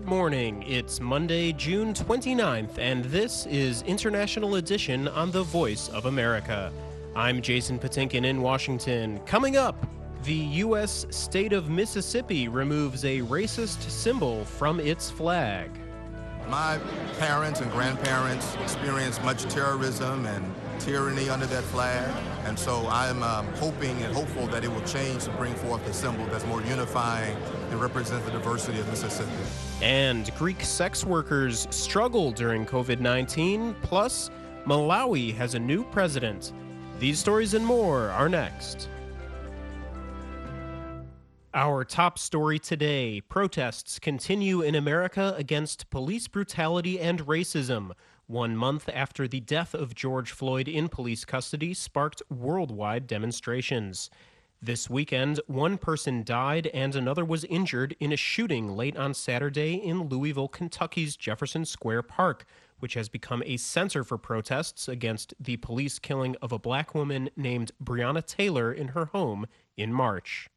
morning. It's Monday, June 29th, and this is International Edition on The Voice of America. I'm Jason Patinkin in Washington. Coming up, the U.S. state of Mississippi removes a racist symbol from its flag. My parents and grandparents experienced much terrorism and tyranny under that flag, and so I'm hoping and hopeful that it will change to bring forth a symbol that's more unifying and represents the diversity of Mississippi. And Greek sex workers struggle during COVID-19, plus Malawi has a new president. These stories and more are next. Our top story today: protests continue in America against police brutality and racism. 1 month after the death of George Floyd in police custody sparked worldwide demonstrations. This weekend, one person died and another was injured in a shooting late on Saturday in Louisville, Kentucky's Jefferson Square Park, which has become a center for protests against the police killing of a black woman named Breonna Taylor in her home in March.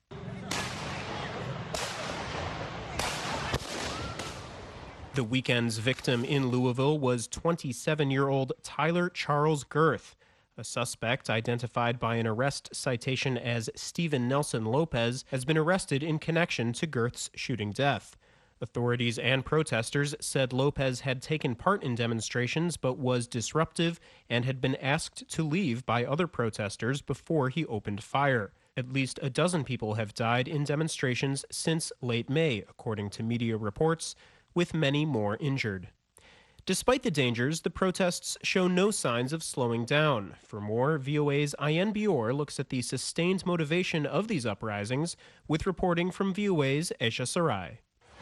The weekend's victim in Louisville was 27-year-old Tyler Charles Girth. A suspect identified by an arrest citation as Steven Nelson Lopez has been arrested in connection to Girth's shooting death. Authorities and protesters said Lopez had taken part in demonstrations but was disruptive and had been asked to leave by other protesters before he opened fire. At least a dozen people have died in demonstrations since late May, according to media reports, with many more injured. Despite the dangers, the protests show no signs of slowing down. For more, VOA's Ayan Bior looks at the sustained motivation of these uprisings with reporting from VOA's Esha Sarai.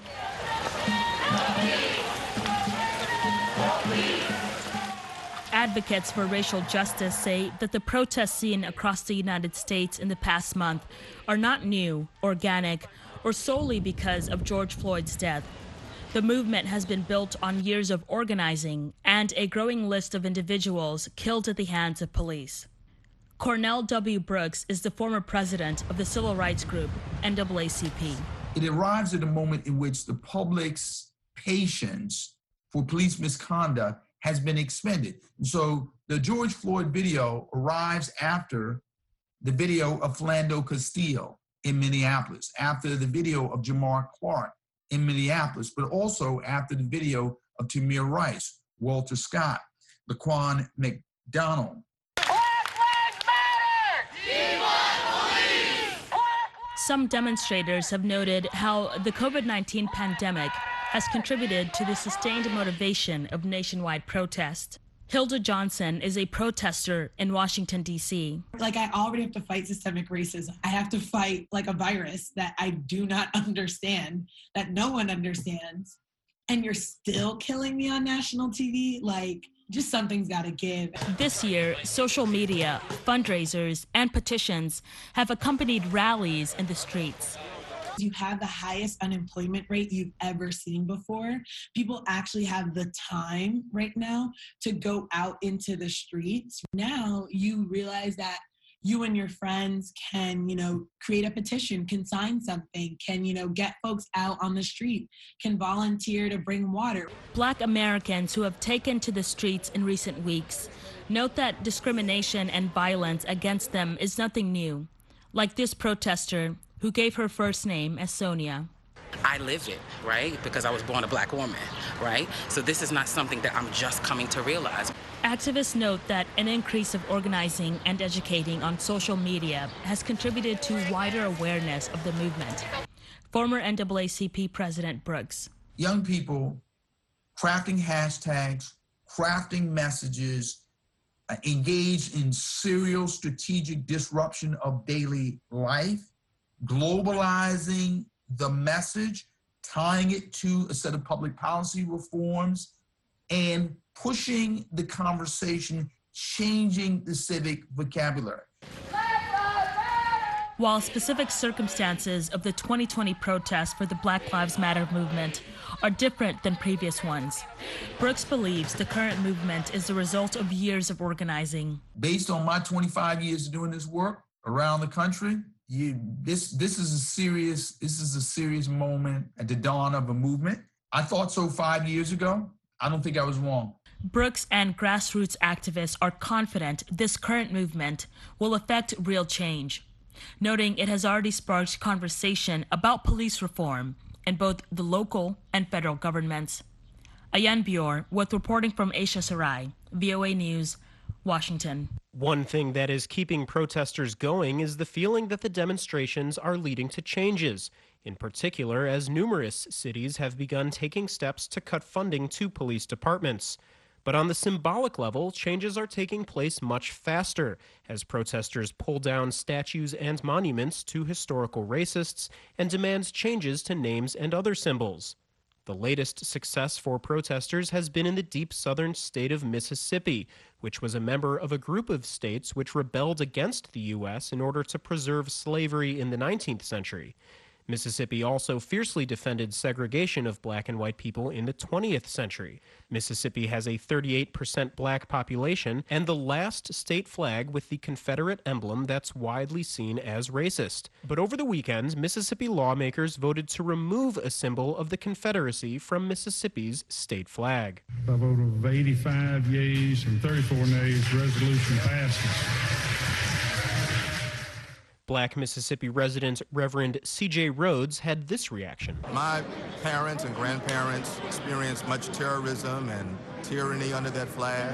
Advocates for racial justice say that the protests seen across the United States in the past month are not new, organic, or solely because of George Floyd's death. The movement has been built on years of organizing and a growing list of individuals killed at the hands of police. Cornell W. Brooks is the former president of the civil rights group NAACP. It arrives at a moment in which the public's patience for police misconduct has been expended. And so the George Floyd video arrives after the video of Philando Castile in Minneapolis, after the video of Jamar Clark in Minneapolis, but also after the video of Tamir Rice, Walter Scott, Laquan McDonald. Black Lives Matter! Some demonstrators have noted how the COVID-19 pandemic has contributed to the sustained motivation of nationwide protest. Hilda Johnson is a protester in Washington, D.C. I already have to fight systemic racism. I have to fight a virus that I do not understand, that no one understands. And you're still killing me on national TV? Just something's got to give. This year, social media, fundraisers, and petitions have accompanied rallies in the streets. You have the highest unemployment rate you've ever seen before. People actually have the time right now to go out into the streets. Now you realize that you and your friends can, create a petition, can sign something, can, get folks out on the street, can volunteer to bring water. Black Americans who have taken to the streets in recent weeks note that discrimination and violence against them is nothing new, like this protester who gave her first name as Sonia. I lived it, right? Because I was born a black woman, right? So this is not something that I'm just coming to realize. Activists note that an increase of organizing and educating on social media has contributed to wider awareness of the movement. Former NAACP President Brooks. Young people crafting hashtags, crafting messages, engaged in serial strategic disruption of daily life, globalizing the message, tying it to a set of public policy reforms, and pushing the conversation, changing the civic vocabulary. While specific circumstances of the 2020 protests for the Black Lives Matter movement are different than previous ones, Brooks believes the current movement is the result of years of organizing. Based on my 25 years of doing this work around the country, this is a serious moment at the dawn of a movement. I thought so 5 years ago. I don't think I was wrong. Brooks and grassroots activists are confident this current movement will affect real change, noting it has already sparked conversation about police reform in both the local and federal governments. Ayan Bior with reporting from Asia Sarai, VOA News, Washington. One thing that is keeping protesters going is the feeling that the demonstrations are leading to changes, in particular as numerous cities have begun taking steps to cut funding to police departments. But on the symbolic level, changes are taking place much faster as protesters pull down statues and monuments to historical racists and demand changes to names and other symbols. The latest success for protesters has been in the deep southern state of Mississippi, which was a member of a group of states which rebelled against the U.S. in order to preserve slavery in the 19th century. Mississippi also fiercely defended segregation of black and white people in the 20th century. Mississippi has a 38% black population and the last state flag with the Confederate emblem that's widely seen as racist. But over the weekend, Mississippi lawmakers voted to remove a symbol of the Confederacy from Mississippi's state flag. By a vote of 85 yeas and 34 nays, resolution passes. Black Mississippi resident Reverend C.J. Rhodes had this reaction. My parents and grandparents experienced much terrorism and tyranny under that flag.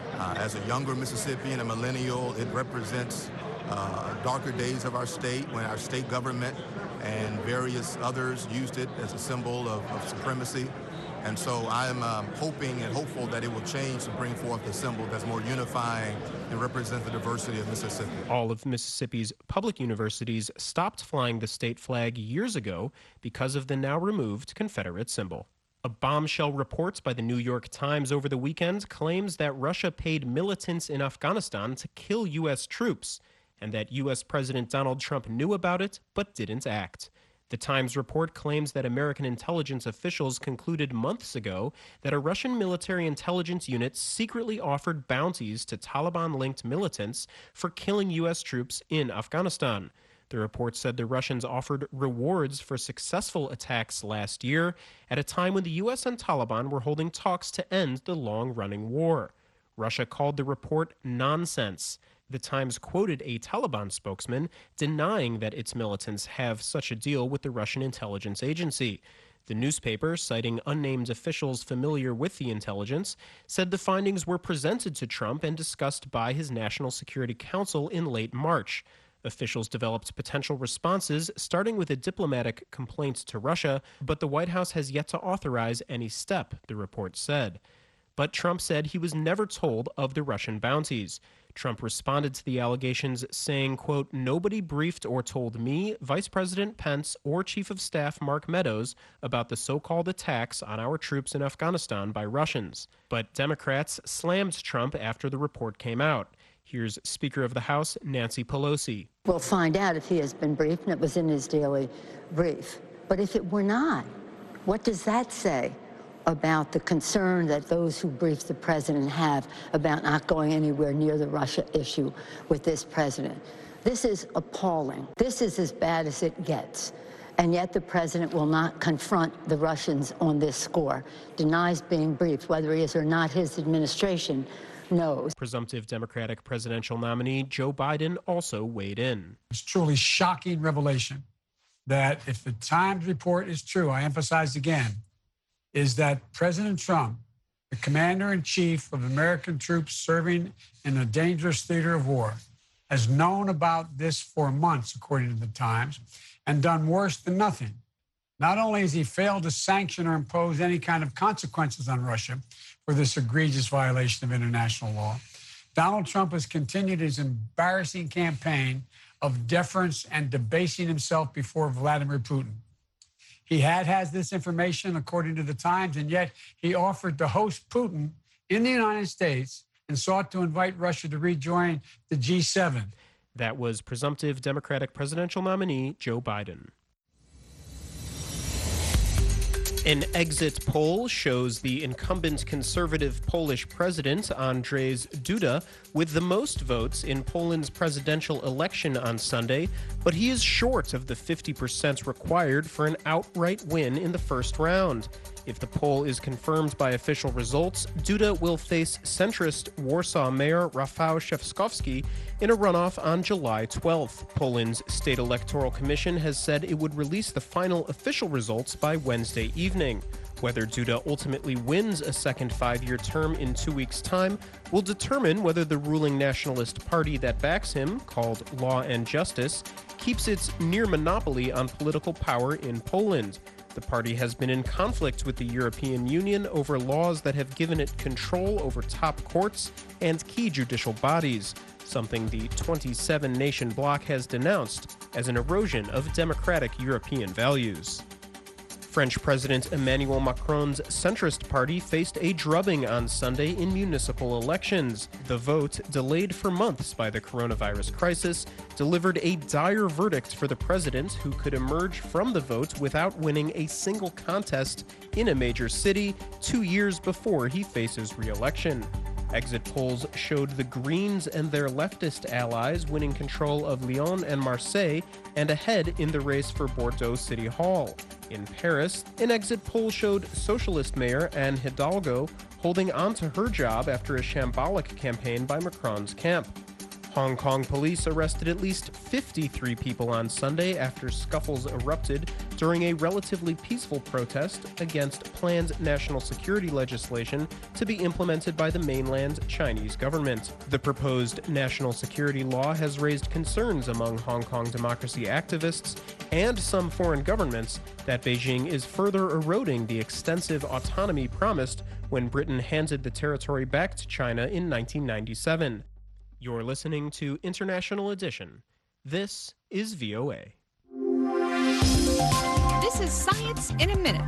As a younger Mississippian, a millennial, it represents darker days of our state when our state government and various others used it as a symbol of supremacy. And so I'm hoping and hopeful that it will change to bring forth a symbol that's more unifying and represents the diversity of Mississippi. All of Mississippi's public universities stopped flying the state flag years ago because of the now removed Confederate symbol. A bombshell report by the New York Times over the weekend claims that Russia paid militants in Afghanistan to kill U.S. troops, and that U.S. President Donald Trump knew about it but didn't act. The Times report claims that American intelligence officials concluded months ago that a Russian military intelligence unit secretly offered bounties to Taliban-linked militants for killing U.S. troops in Afghanistan. The report said the Russians offered rewards for successful attacks last year, at a time when the U.S. and Taliban were holding talks to end the long-running war. Russia called the report nonsense. The Times quoted a Taliban spokesman denying that its militants have such a deal with the Russian intelligence agency. The newspaper, citing unnamed officials familiar with the intelligence, said the findings were presented to Trump and discussed by his National Security Council in late March. Officials developed potential responses, starting with a diplomatic complaint to Russia, but the White House has yet to authorize any step, the report said. But Trump said he was never told of the Russian bounties. Trump responded to the allegations saying, quote, "Nobody briefed or told me, Vice President Pence, or Chief of Staff Mark Meadows about the so-called attacks on our troops in Afghanistan by Russians." But Democrats slammed Trump after the report came out. Here's Speaker of the House Nancy Pelosi. We'll find out if he has been briefed, and it was in his daily brief. But if it were not, what does that say about the concern that those who briefed the president have about not going anywhere near the Russia issue with this president? This is appalling. This is as bad as it gets. And yet the president will not confront the Russians on this score, denies being briefed. Whether he is or not, his administration knows. Presumptive Democratic presidential nominee Joe Biden also weighed in. It's truly shocking revelation that if the Times report is true, I emphasize again, is that President Trump, the commander-in-chief of American troops serving in a dangerous theater of war, has known about this for months, according to the Times, and done worse than nothing. Not only has he failed to sanction or impose any kind of consequences on Russia for this egregious violation of international law, Donald Trump has continued his embarrassing campaign of deference and debasing himself before Vladimir Putin. He has this information, according to the Times, and yet he offered to host Putin in the United States and sought to invite Russia to rejoin the G7. That was presumptive Democratic presidential nominee Joe Biden. An exit poll shows the incumbent conservative Polish president, Andrzej Duda, with the most votes in Poland's presidential election on Sunday, but he is short of the 50% required for an outright win in the first round. If the poll is confirmed by official results, Duda will face centrist Warsaw Mayor Rafał Trzaskowski in a runoff on July 12th. Poland's State Electoral Commission has said it would release the final official results by Wednesday evening. Whether Duda ultimately wins a second 5-year term in 2 weeks' time will determine whether the ruling nationalist party that backs him, called Law and Justice, keeps its near monopoly on political power in Poland. The party has been in conflict with the European Union over laws that have given it control over top courts and key judicial bodies, something the 27-nation bloc has denounced as an erosion of democratic European values. French President Emmanuel Macron's centrist party faced a drubbing on Sunday in municipal elections. The vote, delayed for months by the coronavirus crisis, delivered a dire verdict for the president, who could emerge from the vote without winning a single contest in a major city 2 years before he faces re-election. Exit polls showed the Greens and their leftist allies winning control of Lyon and Marseille and ahead in the race for Bordeaux City Hall. In Paris, an exit poll showed socialist mayor Anne Hidalgo holding on to her job after a shambolic campaign by Macron's camp. Hong Kong police arrested at least 53 people on Sunday after scuffles erupted during a relatively peaceful protest against planned national security legislation to be implemented by the mainland Chinese government. The proposed national security law has raised concerns among Hong Kong democracy activists and some foreign governments that Beijing is further eroding the extensive autonomy promised when Britain handed the territory back to China in 1997. You're listening to International Edition. This is VOA. This is Science in a Minute.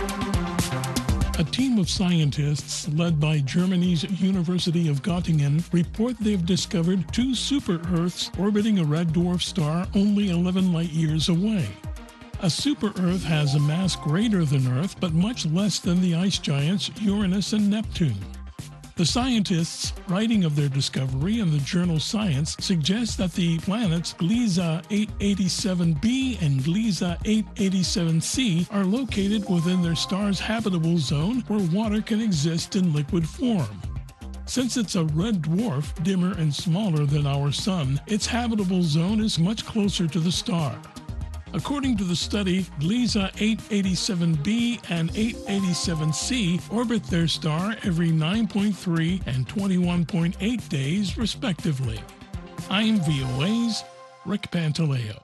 A team of scientists led by Germany's University of Göttingen report they've discovered 2 super-Earths orbiting a red dwarf star only 11 light-years away. A super-Earth has a mass greater than Earth, but much less than the ice giants Uranus and Neptune. The scientists writing of their discovery in the journal Science suggest that the planets Gliese 887b and Gliese 887c are located within their star's habitable zone where water can exist in liquid form. Since it's a red dwarf, dimmer and smaller than our Sun, its habitable zone is much closer to the star. According to the study, Gliese 887b and 887c orbit their star every 9.3 and 21.8 days, respectively. I'm VOA's Rick Pantaleo.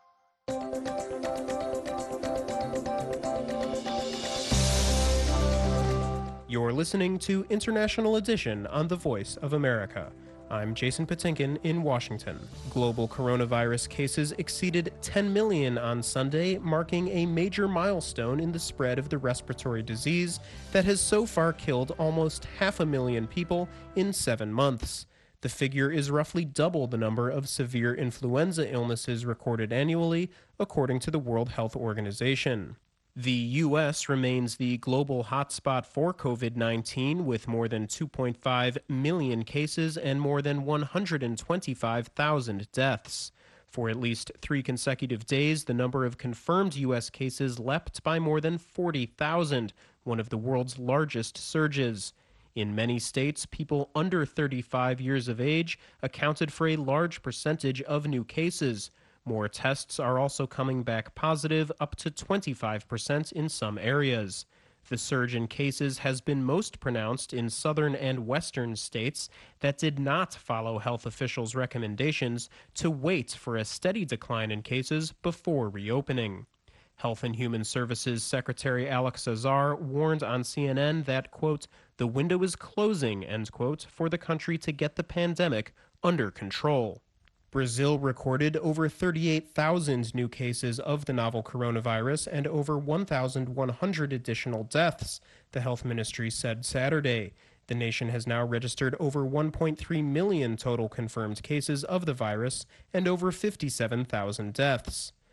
You're listening to International Edition on The Voice of America. I'm Jason Patinkin in Washington. Global coronavirus cases exceeded 10 million on Sunday, marking a major milestone in the spread of the respiratory disease that has so far killed almost 500,000 people in 7 months. The figure is roughly double the number of severe influenza illnesses recorded annually, according to the World Health Organization. The U.S. remains the global hotspot for COVID-19, with more than 2.5 million cases and more than 125,000 deaths. For at least 3 consecutive days, the number of confirmed U.S. cases leapt by more than 40,000, one of the world's largest surges. In many states, people under 35 years of age accounted for a large percentage of new cases. More tests are also coming back positive, up to 25% in some areas. The surge in cases has been most pronounced in southern and western states that did not follow health officials' recommendations to wait for a steady decline in cases before reopening. Health and Human Services Secretary Alex Azar warned on CNN that, quote, "the window is closing," end quote, for the country to get the pandemic under control. Brazil recorded over 38,000 new cases of the novel coronavirus and over 1,100 additional deaths, the health ministry said Saturday. The nation has now registered over 1.3 million total confirmed cases of the virus and over 57,000 deaths.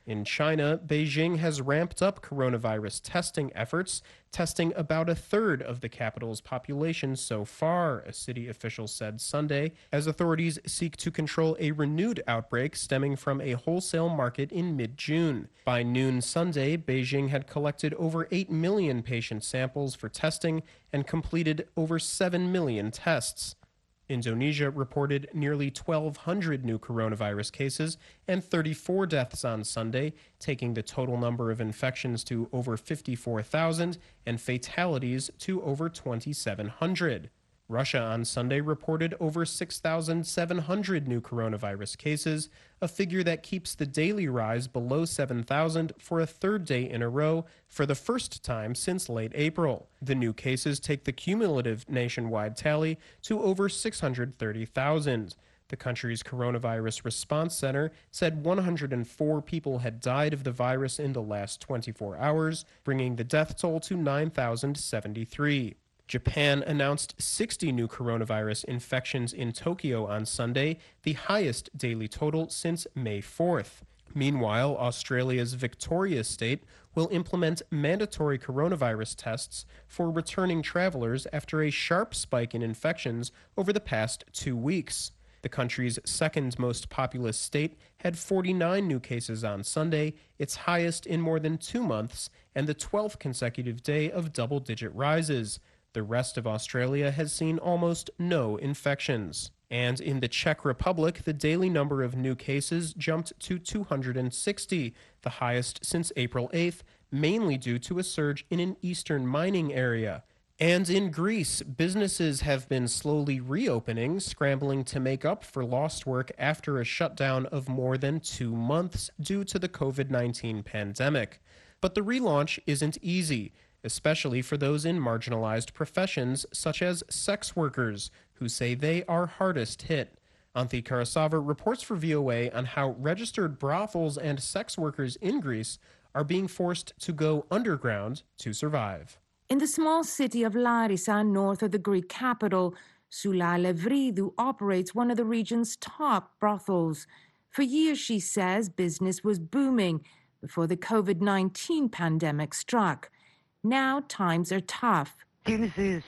In China, Beijing has ramped up coronavirus testing efforts, testing about a third of the capital's population so far, a city official said Sunday, as authorities seek to control a renewed outbreak stemming from a wholesale market in mid-June. By noon Sunday, Beijing had collected over 8 million patient samples for testing and completed over 7 million tests. Indonesia reported nearly 1,200 new coronavirus cases and 34 deaths on Sunday, taking the total number of infections to over 54,000 and fatalities to over 2,700. Russia on Sunday reported over 6,700 new coronavirus cases, a figure that keeps the daily rise below 7,000 for a third day in a row for the first time since late April. The new cases take the cumulative nationwide tally to over 630,000. The country's coronavirus response center said 104 people had died of the virus in the last 24 hours, bringing the death toll to 9,073. Japan announced 60 new coronavirus infections in Tokyo on Sunday, the highest daily total since May 4th. Meanwhile, Australia's Victoria state will implement mandatory coronavirus tests for returning travelers after a sharp spike in infections over the past 2 weeks. The country's second most populous state had 49 new cases on Sunday, its highest in more than 2 months, and the 12th consecutive day of double-digit rises. The rest of Australia has seen almost no infections. And in the Czech Republic, the daily number of new cases jumped to 260, the highest since April 8th, mainly due to a surge in an eastern mining area. And in Greece, businesses have been slowly reopening, scrambling to make up for lost work after a shutdown of more than 2 months due to the COVID-19 pandemic. But the relaunch isn't easy, especially for those in marginalized professions such as sex workers, who say they are hardest hit. Anthi Karasava reports for VOA on how registered brothels and sex workers in Greece are being forced to go underground to survive. In the small city of Larissa, north of the Greek capital, Sula Levridou operates one of the region's top brothels. For years, she says, business was booming before the COVID-19 pandemic struck. Now times are tough. There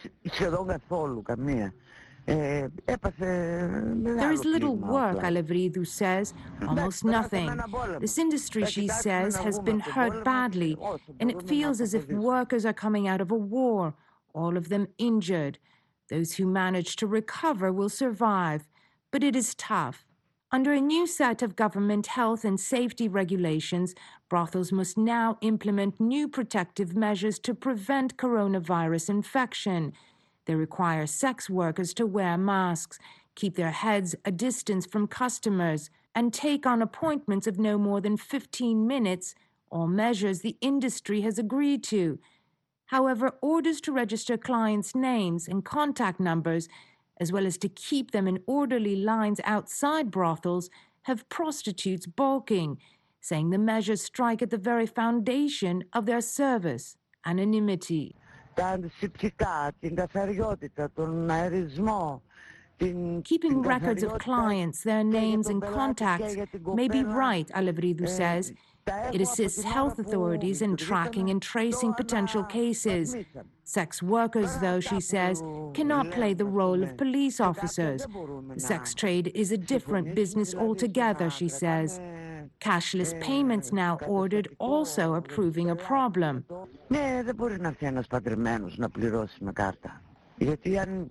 is little work, Alevridou says, almost nothing. This industry, she says, has been hurt badly, and it feels as if workers are coming out of a war, all of them injured. Those who manage to recover will survive, but it is tough. Under a new set of government health and safety regulations, brothels must now implement new protective measures to prevent coronavirus infection. They require sex workers to wear masks, keep their heads a distance from customers, and take on appointments of no more than 15 minutes, all measures the industry has agreed to. However, orders to register clients' names and contact numbers, as well as to keep them in orderly lines outside brothels, have prostitutes balking, saying the measures strike at the very foundation of their service, anonymity. Keeping records of clients, their names and contacts may be right, Alevridou says. It assists health authorities in tracking and tracing potential cases. Sex workers, though, she says, cannot play the role of police officers. The sex trade is a different business altogether, she says. Cashless payments now ordered also are proving a problem. A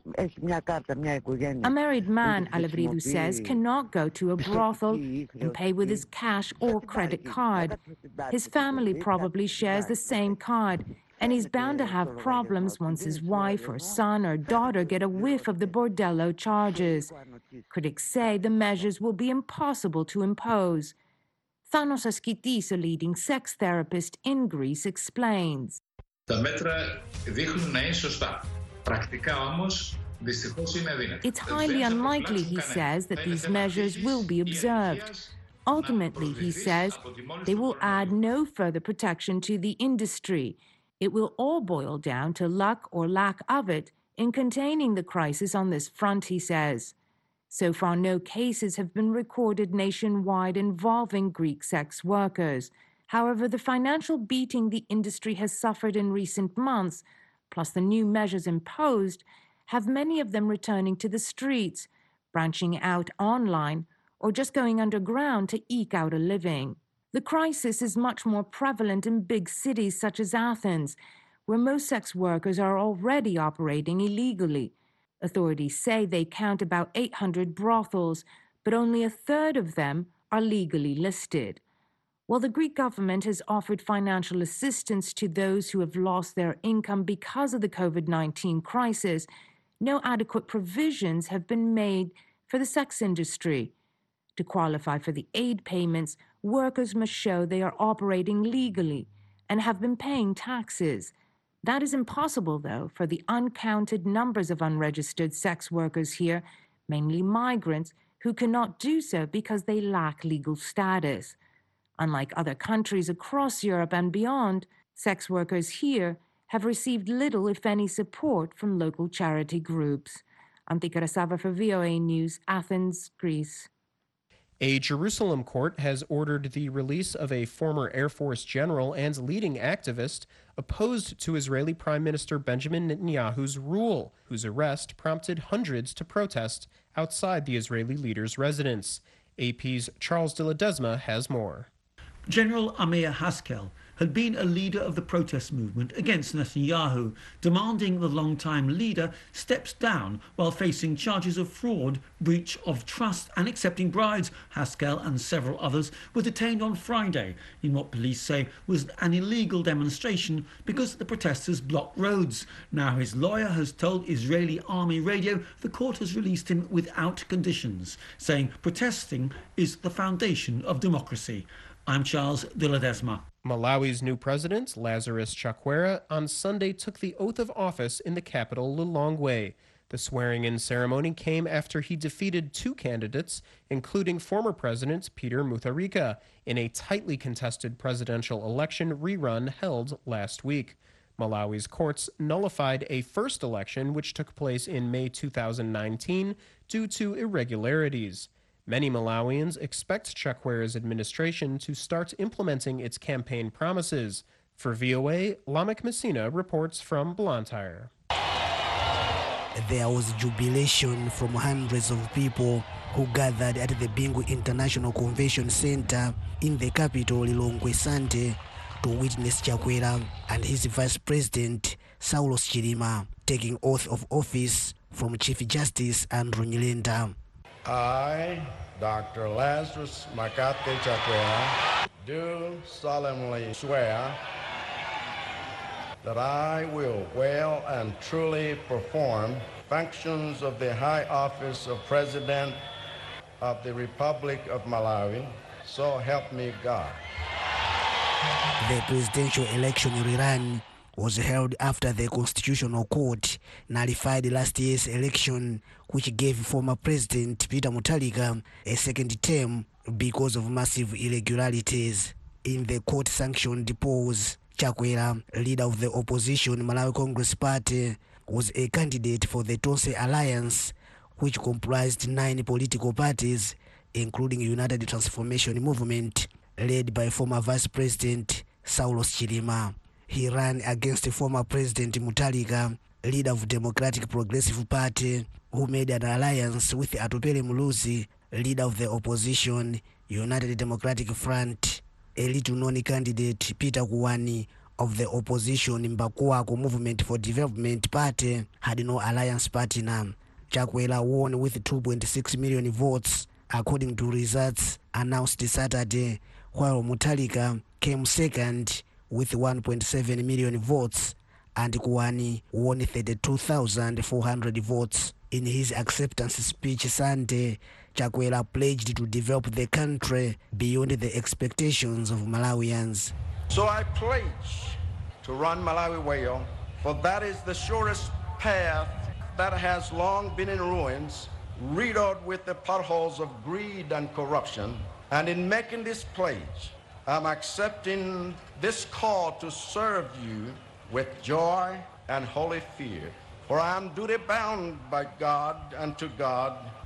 married man, Alevridou says, cannot go to a brothel and pay with his cash or credit card. His family probably shares the same card, and he's bound to have problems once his wife or son or daughter get a whiff of the bordello charges. Critics say the measures will be impossible to impose. Thanos Askitis, a leading sex therapist in Greece, explains. Τα μέτρα δείχνουν να είναι σωστά. It's highly unlikely, he says, that these measures will be observed. Ultimately, he says, they will add no further protection to the industry. It will all boil down to luck or lack of it in containing the crisis on this front, he says. So far, no cases have been recorded nationwide involving Greek sex workers. However, the financial beating the industry has suffered in recent months, plus the new measures imposed, have many of them returning to the streets, branching out online, or just going underground to eke out a living. The crisis is much more prevalent in big cities such as Athens, where most sex workers are already operating illegally. Authorities say they count about 800 brothels, but only a third of them are legally listed. While the Greek government has offered financial assistance to those who have lost their income because of the COVID-19 crisis, no adequate provisions have been made for the sex industry. To qualify for the aid payments, workers must show they are operating legally and have been paying taxes. That is impossible, though, for the uncounted numbers of unregistered sex workers here, mainly migrants, who cannot do so because they lack legal status. Unlike other countries across Europe and beyond, sex workers here have received little, if any, support from local charity groups. Antika Rasava for VOA News, Athens, Greece. A Jerusalem court has ordered the release of a former Air Force general and leading activist opposed to Israeli Prime Minister Benjamin Netanyahu's rule, whose arrest prompted hundreds to protest outside the Israeli leader's residence. AP's Charles de Ledesma has more. General Amir Haskel had been a leader of the protest movement against Netanyahu, demanding the longtime leader steps down while facing charges of fraud, breach of trust and accepting bribes. Haskel and several others were detained on Friday in what police say was an illegal demonstration because the protesters blocked roads. Now his lawyer has told Israeli Army Radio the court has released him without conditions, saying protesting is the foundation of democracy. I'm Charles de Ledesma. Malawi's new president, Lazarus Chakwera, on Sunday took the oath of office in the capital, Lilongwe. The swearing-in ceremony came after he defeated two candidates, including former President Peter Mutharika, in a tightly contested presidential election rerun held last week. Malawi's courts nullified a first election which took place in May 2019 due to irregularities. Many Malawians expect Chakwera's administration to start implementing its campaign promises. For VOA, Lamek Messina reports from Blantyre. There was jubilation from hundreds of people who gathered at the Bingu International Convention Center in the capital, Lilongwe Sunday, to witness Chakwera and his vice president, Saulos Chilima, taking oath of office from Chief Justice Andrew Nyirenda. I, Dr. Lazarus Makate Chakwera, do solemnly swear that I will well and truly perform functions of the high office of President of the Republic of Malawi, so help me God. The presidential election rerun was held after the Constitutional Court nullified last year's election, which gave former President Peter Mutharika a second term because of massive irregularities. In the court-sanctioned pause, Chakwera, leader of the opposition Malawi Congress Party, was a candidate for the Tonse Alliance, which comprised 9 political parties, including United Transformation Movement, led by former Vice President Saulos Chilima. He ran against former President Mutharika, leader of Democratic Progressive Party, who made an alliance with Atupele Muluzi, leader of the opposition United Democratic Front. A little-known candidate, Peter Kuwani, of the opposition Mbakwako Movement for Development Party, had no alliance partner. Chakwera won with 2.6 million votes, according to results announced Saturday, while Mutharika came second with 1.7 million votes, and Kuwani won 32,400 votes. In his acceptance speech Sunday, Chakwera pledged to develop the country beyond the expectations of Malawians. So I pledge to run Malawi well, for that is the surest path that has long been in ruins, riddled with the potholes of greed and corruption. And in making this pledge, I'm accepting this call to serve you with joy and holy fear. For I am duty bound by God and to God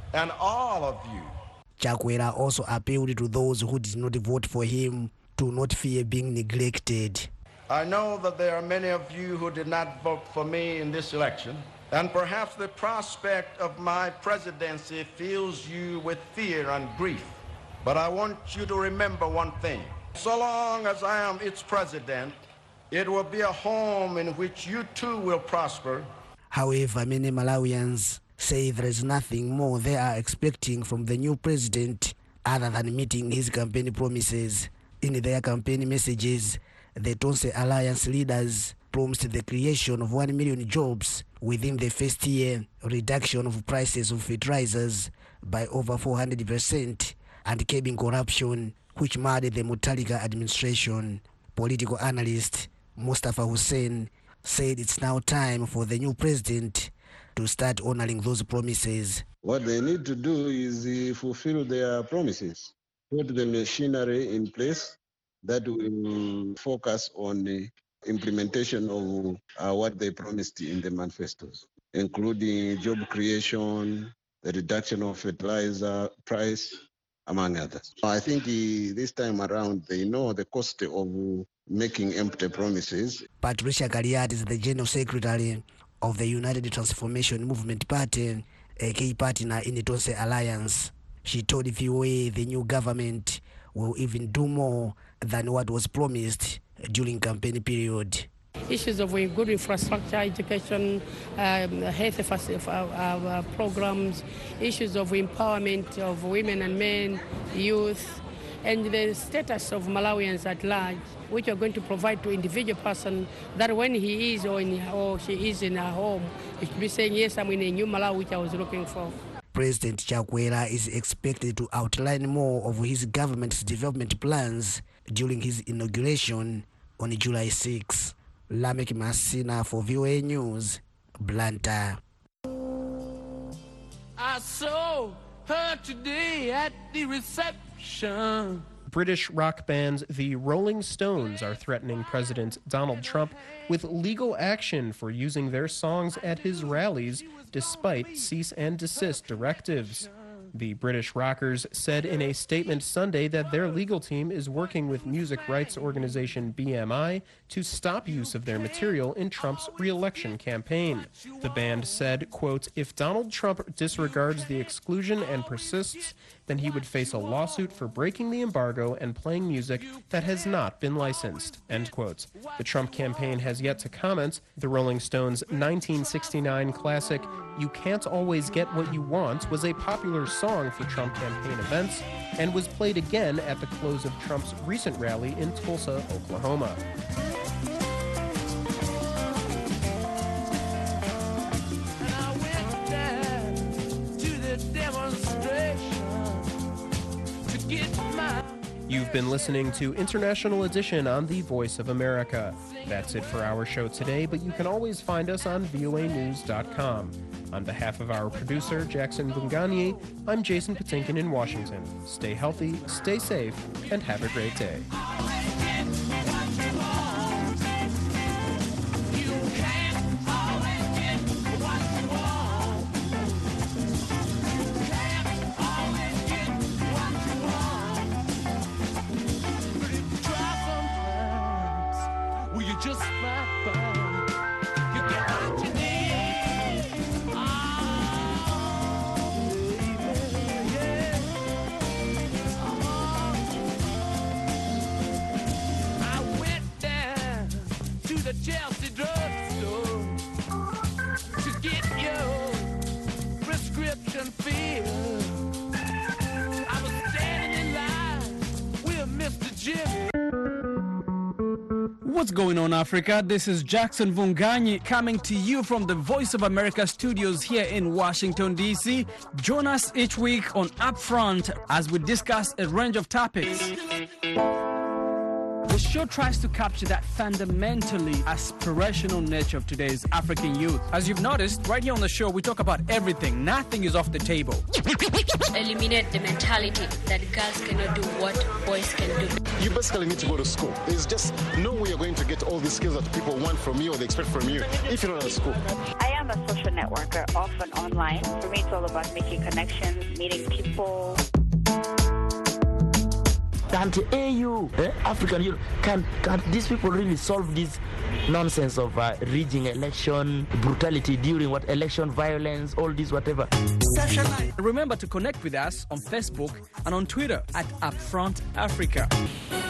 and all of you. Chakwera also appealed to those who did not vote for him to not fear being neglected. I know that there are many of you who did not vote for me in this election, and perhaps the prospect of my presidency fills you with fear and grief. But I want you to remember one thing. So long as I am its president, it will be a home in which you too will prosper. However, many Malawians say there is nothing more they are expecting from the new president other than meeting his campaign promises. In their campaign messages, the Tonse Alliance leaders promised the creation of 1 million jobs within the first year, reduction of prices of fertilizers by over 400%, and curbing corruption, which marred the Mutharika administration. Political analyst Mustafa Hussein said it's now time for the new president to start honoring those promises. What they need to do is fulfill their promises, put the machinery in place that will focus on the implementation of what they promised in the manifestos, including job creation, the reduction of fertilizer price, among others. I think this time around they know the cost of making empty promises. Patricia Galiad is the General Secretary of the United Transformation Movement Party, a key partner in the Tonse Alliance. She told VOA the new government will even do more than what was promised during campaign period. Issues of good infrastructure, education, health programs, issues of empowerment of women and men, youth, and the status of Malawians at large, which are going to provide to individual person that when he is or she is in her home, he should be saying, yes, I'm in a new Malawi which I was looking for. President Chakwera is expected to outline more of his government's development plans during his inauguration on July 6. Lamek Masina for VOA News, Blantyre. I saw her today at the reception. British rock band The Rolling Stones are threatening President Donald Trump with legal action for using their songs at his rallies despite cease and desist directives. The British rockers said in a statement Sunday that their legal team is working with music rights organization BMI to stop use of their material in Trump's re-election campaign. The band said, quote, if Donald Trump disregards the exclusion and persists, then he would face a lawsuit for breaking the embargo and playing music that has not been licensed, end quote. The Trump campaign has yet to comment. The Rolling Stones' 1969 classic, You Can't Always Get What You Want, was a popular song for Trump campaign events and was played again at the close of Trump's recent rally in Tulsa, Oklahoma. You've been listening to International Edition on the Voice of America. That's it for our show today, but you can always find us on voanews.com. On behalf of our producer, Jackson Bungani, I'm Jason Patinkin in Washington. Stay healthy, stay safe, and have a great day. Just might find you get what you need. Oh, baby, yeah. I went down to the Chelsea drugstore to get your prescription filled. I was standing in line with Mr. Jimmy. What's going on, Africa? This is Jackson Vunganyi coming to you from the Voice of America studios here in Washington, D.C. Join us each week on Upfront as we discuss a range of topics. The show tries to capture that fundamentally aspirational nature of today's African youth. As you've noticed, right here on the show, we talk about everything. Nothing is off the table. Eliminate the mentality that girls cannot do what boys can do. You basically need to go to school. There's just no way you're going to get all the skills that people want from you or they expect from you if you're not at school. I am I'm a social networker, often online. For me, it's all about making connections, meeting people. Can't AU, African Union, can't these people really solve this nonsense of rigging election, brutality during election violence, all this whatever? Remember to connect with us on Facebook and on Twitter at Upfront Africa.